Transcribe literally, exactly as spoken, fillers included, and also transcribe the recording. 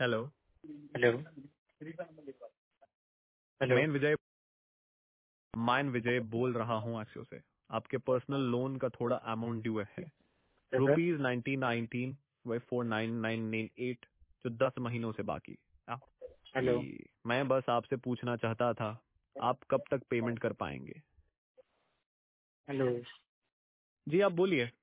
Hello. Hello hello मैं विजय मैं विजय बोल रहा हूँ एक्सियो से। आपके पर्सनल लोन का थोड़ा अमाउंट ड्यू है, sir rupees nineteen nineteen Y four nine nine nine eight, जो दस महीनों से बाकी। आ, हेलो जी, मैं बस आपसे पूछना चाहता था, आप कब तक पेमेंट कर पाएंगे? हेलो जी आप बोलिए।